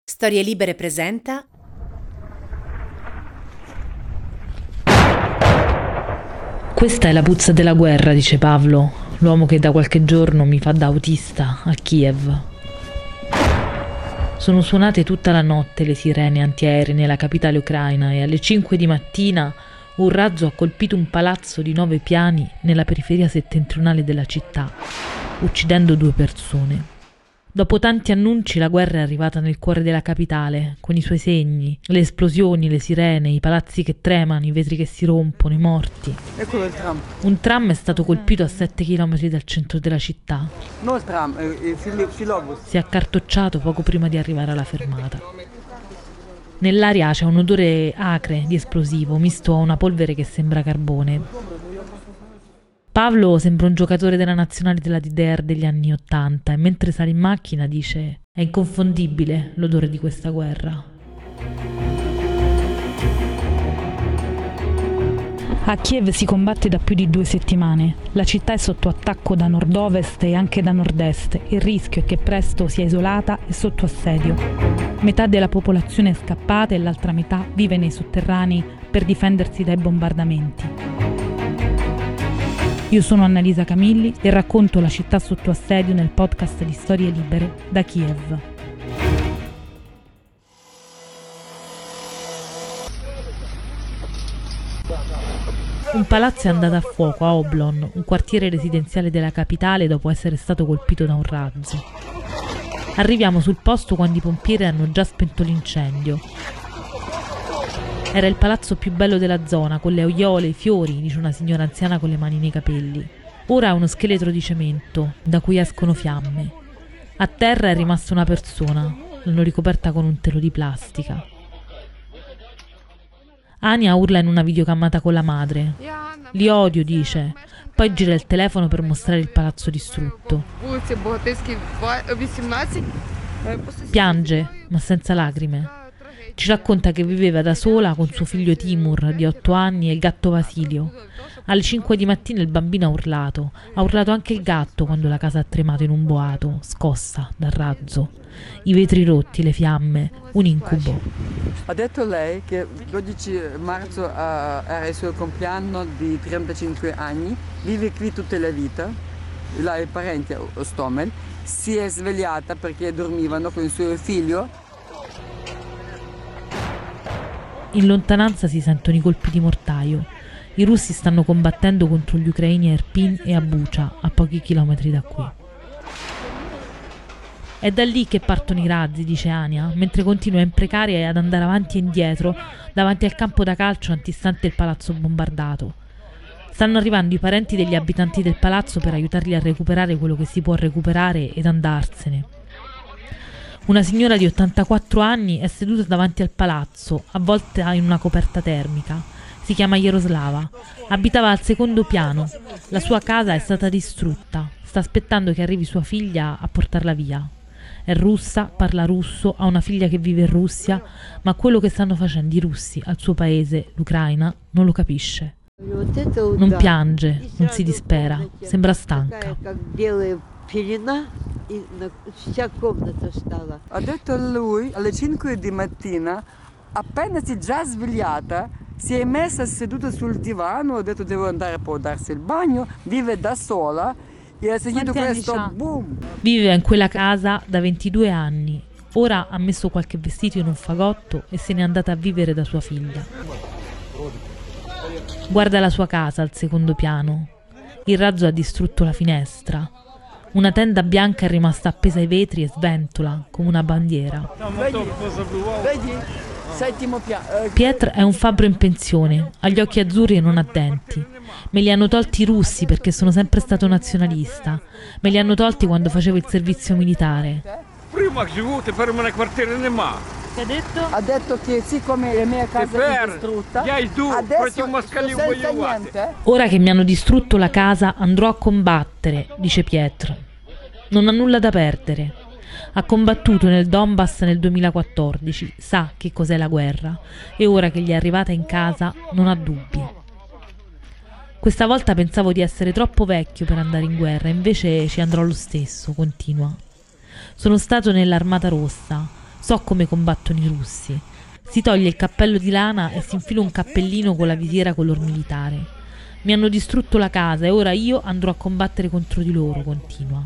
Storie Libere presenta Questa è la puzza della guerra, dice Pavlo, l'uomo che da qualche giorno mi fa da autista a Kiev. Sono suonate tutta la notte le sirene antiaeree nella capitale ucraina e alle 5 di mattina un razzo ha colpito un palazzo di 9 piani nella periferia settentrionale della città, uccidendo 2 persone. Dopo tanti annunci la guerra è arrivata nel cuore della capitale, con i suoi segni, le esplosioni, le sirene, i palazzi che tremano, i vetri che si rompono, i morti. Eccolo il tram. Un tram è stato colpito a 7 km dal centro della città. No il tram, il filobus. Si è accartocciato poco prima di arrivare alla fermata. Nell'aria c'è un odore acre di esplosivo, misto a una polvere che sembra carbone. Pavlo sembra un giocatore della nazionale della DDR degli anni '80 e mentre sale in macchina dice: è inconfondibile l'odore di questa guerra. A Kiev si combatte da più di 2 settimane. La città è sotto attacco da nord-ovest e anche da nord-est. Il rischio è che presto sia isolata e sotto assedio. Metà della popolazione è scappata e l'altra metà vive nei sotterranei per difendersi dai bombardamenti. Io sono Annalisa Camilli e racconto la città sotto assedio nel podcast di Storie Libere da Kiev. Un palazzo è andato a fuoco a Oblon, un quartiere residenziale della capitale, dopo essere stato colpito da un razzo. Arriviamo sul posto quando i pompieri hanno già spento l'incendio. Era il palazzo più bello della zona, con le aiole, i fiori, dice una signora anziana con le mani nei capelli. Ora è uno scheletro di cemento, da cui escono fiamme. A terra è rimasta una persona, l'hanno ricoperta con un telo di plastica. Ania urla in una videochiamata con la madre. Li odio, dice. Poi gira il telefono per mostrare il palazzo distrutto. Piange, ma senza lacrime. Ci racconta che viveva da sola con suo figlio Timur, di 8 anni, e il gatto Vasilio. Alle 5 di mattina il bambino ha urlato anche il gatto quando la casa ha tremato in un boato, scossa dal razzo. I vetri rotti, le fiamme, un incubo. Ha detto lei che 12 marzo era il suo compleanno di 35 anni, vive qui tutta la vita, là i parenti a Ostomel, si è svegliata perché dormivano con il suo figlio. In lontananza si sentono i colpi di mortaio. I russi stanno combattendo contro gli ucraini a Irpin e a Bucha, a pochi chilometri da qui. È da lì che partono i razzi, dice Ania, mentre continua a imprecare e ad andare avanti e indietro davanti al campo da calcio antistante il palazzo bombardato. Stanno arrivando i parenti degli abitanti del palazzo per aiutarli a recuperare quello che si può recuperare ed andarsene. Una signora di 84 anni è seduta davanti al palazzo, avvolta in una coperta termica. Si chiama Jaroslava. Abitava al 2° piano. La sua casa è stata distrutta. Sta aspettando che arrivi sua figlia a portarla via. È russa, parla russo, ha una figlia che vive in Russia, ma quello che stanno facendo i russi al suo paese, l'Ucraina, non lo capisce. Non piange, non si dispera, sembra stanca. Ha detto lui alle 5 di mattina, appena si è già svegliata, si è messa seduta sul divano, ha detto devo andare a darsi il bagno, vive da sola e ha sentito questo boom. Vive in quella casa da 22 anni, ora ha messo qualche vestito in un fagotto e se n'è andata a vivere da sua figlia. Guarda la sua casa al 2° piano. Il razzo ha distrutto la finestra. Una tenda bianca è rimasta appesa ai vetri e sventola come una bandiera. Vedi? 7° piano. Pietr è un fabbro in pensione, ha gli occhi azzurri e non ha denti. Me li hanno tolti i russi perché sono sempre stato nazionalista. Me li hanno tolti quando facevo il servizio militare. Prima vivo, per me una quartiera ne ma. Che ha detto? Ha detto che siccome la mia casa è distrutta, adesso non senza niente. Ora che mi hanno distrutto la casa andrò a combattere, dice Pietr. Non ha nulla da perdere. Ha combattuto nel Donbass nel 2014, sa che cos'è la guerra e ora che gli è arrivata in casa non ha dubbi. Questa volta pensavo di essere troppo vecchio per andare in guerra, invece ci andrò lo stesso, continua. Sono stato nell'Armata Rossa, So come combattono i russi. Si toglie il cappello di lana e si infila un cappellino con la visiera color militare. Mi hanno distrutto la casa e ora io andrò a combattere contro di loro, continua.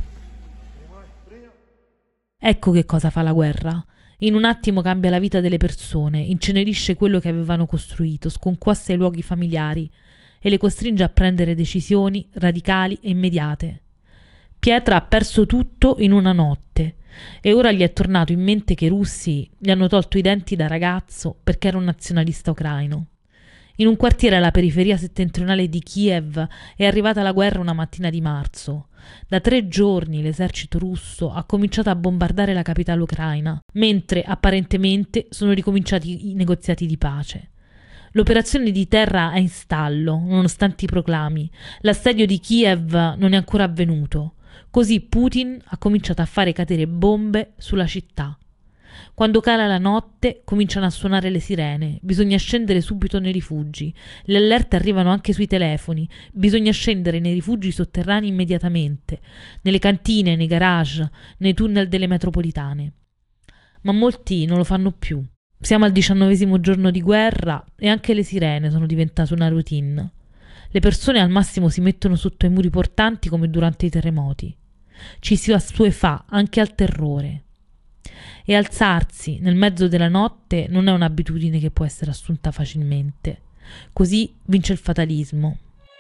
Ecco che cosa fa la guerra. In un attimo cambia la vita delle persone, incenerisce quello che avevano costruito, sconquassa i luoghi familiari e le costringe a prendere decisioni radicali e immediate. Pietra ha perso tutto in una notte e ora gli è tornato in mente che i russi gli hanno tolto i denti da ragazzo perché era un nazionalista ucraino. In un quartiere alla periferia settentrionale di Kiev è arrivata la guerra una mattina di marzo. Da 3 giorni l'esercito russo ha cominciato a bombardare la capitale ucraina, mentre apparentemente sono ricominciati i negoziati di pace. L'operazione di terra è in stallo, nonostante i proclami. L'assedio di Kiev non è ancora avvenuto. Così Putin ha cominciato a fare cadere bombe sulla città. Quando cala la notte cominciano a suonare le sirene, bisogna scendere subito nei rifugi. Le allerte arrivano anche sui telefoni, bisogna scendere nei rifugi sotterranei immediatamente, nelle cantine, nei garage, nei tunnel delle metropolitane. Ma molti non lo fanno più. Siamo al 19° giorno di guerra e anche le sirene sono diventate una routine. Le persone al massimo si mettono sotto i muri portanti come durante i terremoti. Ci si assuefà anche al terrore. E alzarsi nel mezzo della notte non è un'abitudine che può essere assunta facilmente. Così vince il fatalismo.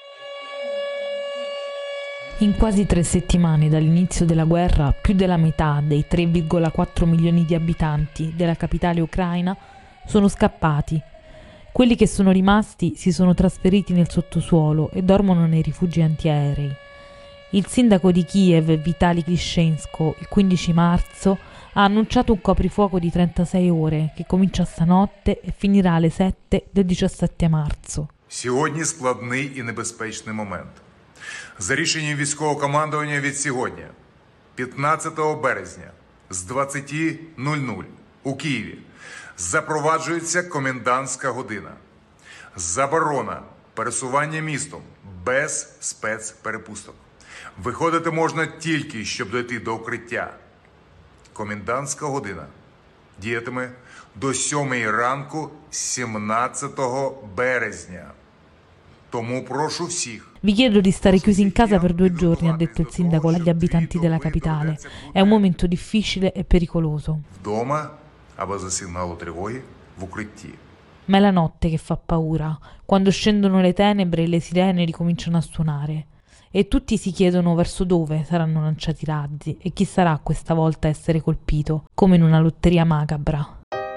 In quasi 3 settimane dall'inizio della guerra, più della metà dei 3,4 milioni di abitanti della capitale ucraina sono scappati. Quelli che sono rimasti si sono trasferiti nel sottosuolo e dormono nei rifugi antiaerei. Il sindaco di Kiev, Vitali Klitschko, il 15 marzo ha annunciato un coprifuoco di 36 ore che comincia stanotte e finirà alle 7 del 17 marzo. Сьогодні складний і небезпечний момент. За рішенням військового командування від сьогодні, 15 березня, з 20:00 у Києві, запроваджується комендантська година. Заборона пересування містом без спецперепусток. Виходити можна тільки, щоб дойти до укриття. Комендантська година діятиме до 7 ранку 17 березня. Тому прошу всіх. Vi chiedo di stare chiusi in casa per 2 giorni, ha detto il sindaco agli abitanti della capitale. È un momento difficile e pericoloso. Вдома або за сигналу тривоги в укритті. Ma è la notte che fa paura, quando scendono le tenebre e le sirene ricominciano a suonare. E tutti si chiedono verso dove saranno lanciati i razzi e chi sarà questa volta a essere colpito, come in una lotteria macabra.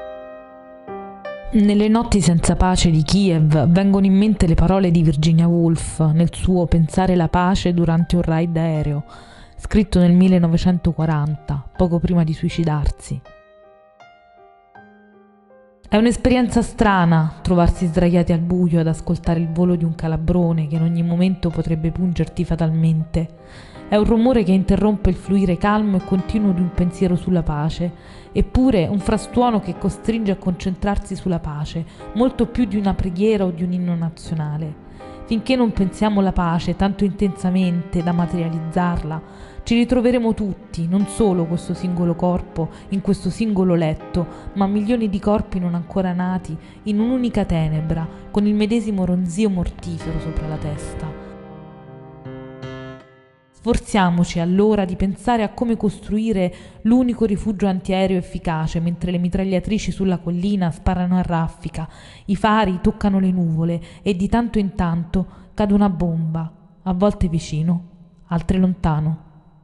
Nelle notti senza pace di Kiev vengono in mente le parole di Virginia Woolf nel suo Pensare la pace durante un raid aereo, scritto nel 1940, poco prima di suicidarsi. È un'esperienza strana trovarsi sdraiati al buio ad ascoltare il volo di un calabrone che in ogni momento potrebbe pungerti fatalmente. È un rumore che interrompe il fluire calmo e continuo di un pensiero sulla pace, eppure un frastuono che costringe a concentrarsi sulla pace, molto più di una preghiera o di un inno nazionale. Finché non pensiamo alla pace tanto intensamente da materializzarla, ci ritroveremo tutti, non solo questo singolo corpo in questo singolo letto, ma milioni di corpi non ancora nati in un'unica tenebra, con il medesimo ronzio mortifero sopra la testa. Sforziamoci allora di pensare a come costruire l'unico rifugio antiaereo efficace mentre le mitragliatrici sulla collina sparano a raffica, i fari toccano le nuvole e di tanto in tanto cade una bomba, a volte vicino, altre lontano.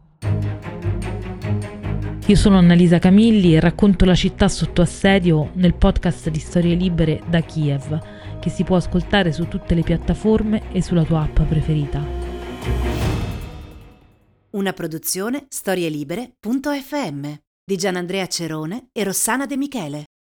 Io sono Annalisa Camilli e racconto la città sotto assedio nel podcast di Storie Libere da Kiev, che si può ascoltare su tutte le piattaforme e sulla tua app preferita. Una produzione storielibere.fm di Gianandrea Cerone e Rossana De Michele.